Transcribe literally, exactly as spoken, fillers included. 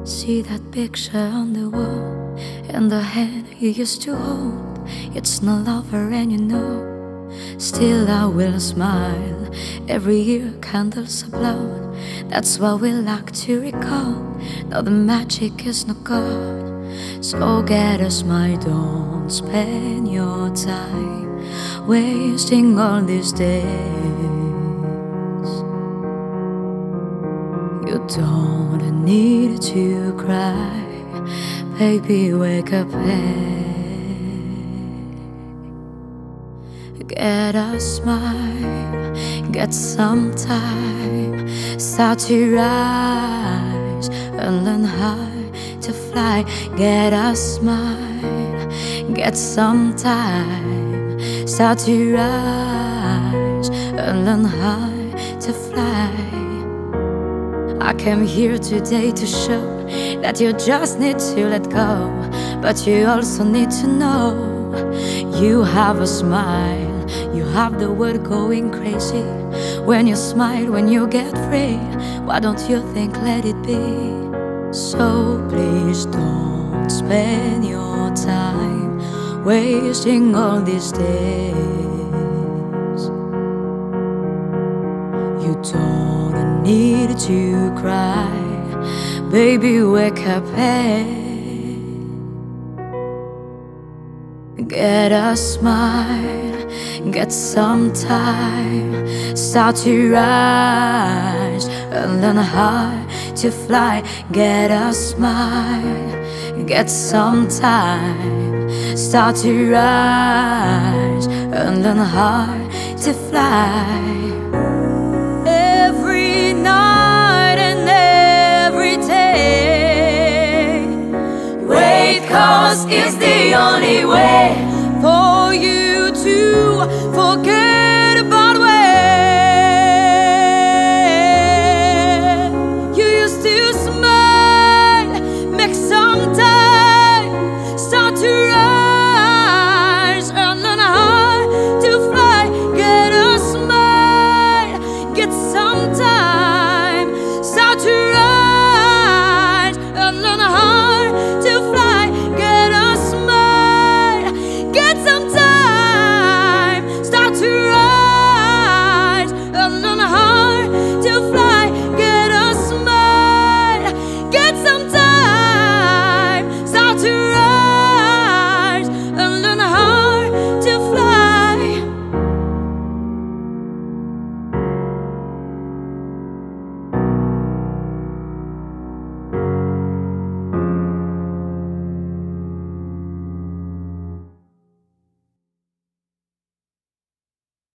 See that picture on the wall, and the hand you used to hold. It's no longer, and you know. Still I will smile. Every year candles are blown. That's what we like to recall. Now the magic is not gone. So get a smile, don't spend your time wasting all these days. You don't need to cry, baby, wake up and get a smile, get some time, start to rise and learn how to fly. Get a smile, get some time, start to rise and learn how to fly. I came here today to show that you just need to let go, but you also need to know you have a smile. You have the world going crazy. When you smile, when you get free, why don't you think, let it be? So please don't spend your time wasting all these days. You don't need to cry, baby, wake up and get a smile, get some time, start to rise and learn how to fly. Get a smile, get some time, start to rise and learn how to fly. Every night and every day, wait, 'cause it's the only way for you to forget about where you used to smile. Make some time, start to rise and learn how to fly. Get a smile, get some time, start to rise and learn